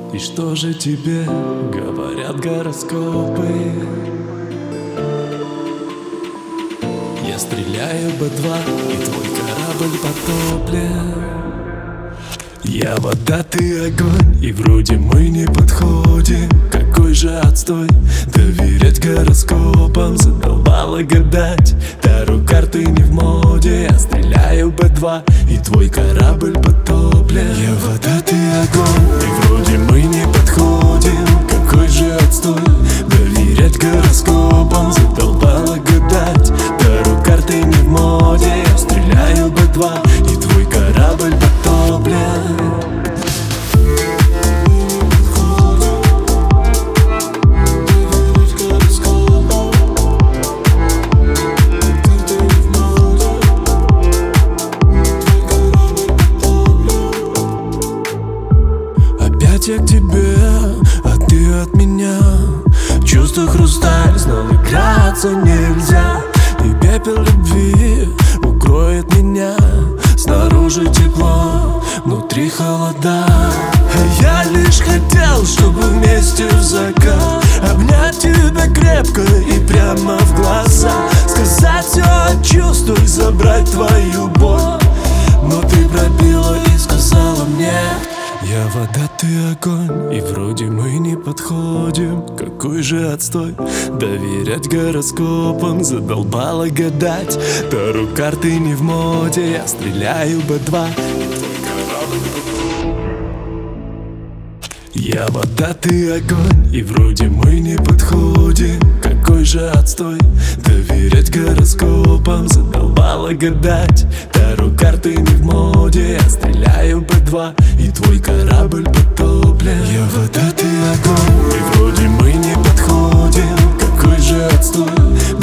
И что же тебе говорят гороскопы? Я стреляю Б2, и твой корабль потоплен. Я вода, ты огонь, и вроде мы не подходим. Какой же отстой, доверять гороскопам. Задолбало гадать, таро карты не в моде. Я стреляю Б2, и твой корабль потоплен. Я вода, ты огонь, и вроде мы не подходим. Какой же отстой, доверять гороскопам. Задолбало гадать, таро карты не в моде. Я стреляю Б2, и твой корабль потоплен. Я к тебе, а ты от меня. Чувство хрусталь, знал, играться нельзя. И пепел любви укроет меня. Снаружи тепло, внутри холода. А я лишь хотел, чтобы вместе в закат обнять тебя крепко и прямо в глаза. Сказать все, чувствуй, забрать твою боль. Но ты пробила и сказала мне: я вода, ты огонь, и вроде мы не подходим. Какой же отстой, доверять гороскопам. Задолбало гадать, таро карты не в моде. Я стреляю Б2, я вода, ты огонь, и вроде мы не подходим. Какой же отстой, доверять гороскопам. Задолбало гадать, таро карты не в моде. Я стреляю Б2, и твой корабль потоплен. Я вода, ты огонь, и вроде мы не подходим. Какой же отстой,